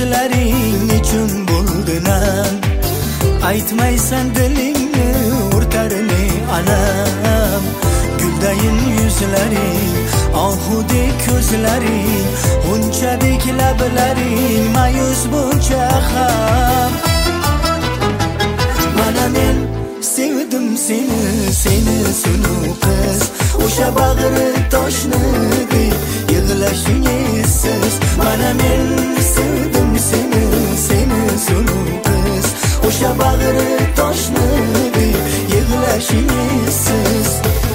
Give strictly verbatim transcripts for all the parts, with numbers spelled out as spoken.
yuzlaring nechun bo'ldinan aytmaysan dilingni o'rtarini alam guldayin yuzlaring ohudek ko'zlaring unchadek lablaring mayus buncha ham mana men sevdim seni seni sunu qiz o'sha bag'ri toshni deb yig'lashing esiz mana men sevdim seni seni sunu qiz o'sha bag'ri toshni deb yig'lashing esiz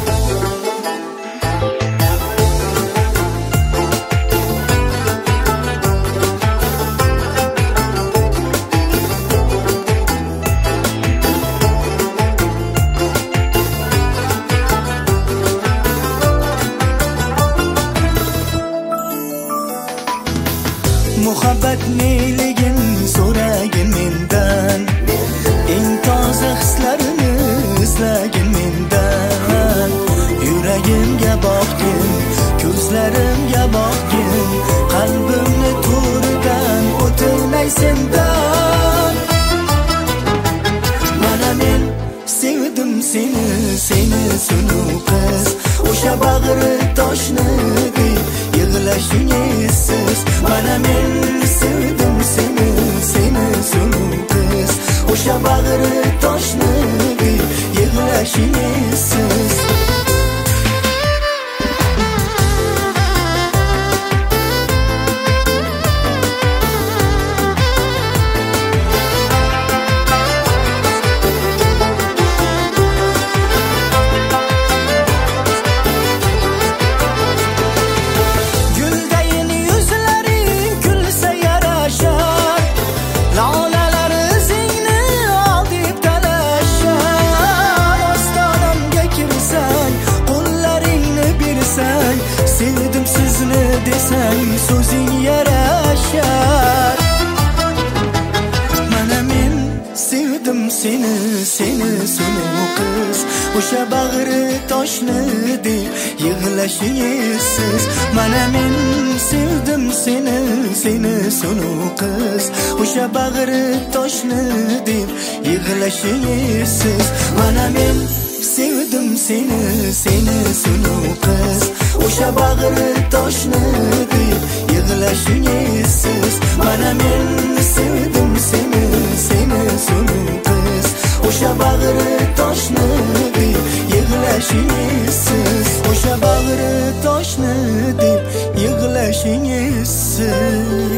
muhabbat neligin so'ragin mendan eng toza hislarini izlagin mendan yuragimga boqgin ko'zlarimga boqgin qalbimni to'ridan o'tinay sendan mana men sevdim seni seni sunu qiz o'sha bag'ri toshni deb yig'lashing esiz mana men sevdim seni seni sunu qiz o'sha bag'ri toshni deb yig'lashing esiz sevdim sizni desang so'zing yarashar mana men sevdim seni seni sunu qiz o'sha bag'ri toshni deb yig'lashing esiz mana men sevdim seni seni sunu qiz o'sha bag'ri toshni deb yig'lashing esiz mana men sevdim seni seni sunu qiz o'sha bag'ri toshni deb yig'lashing esiz mana men sevdim seni seni sunu qiz o'sha bag'ri toshni deb yig'lashing esiz o'sha bag'ri toshni deb yig'lashing esiz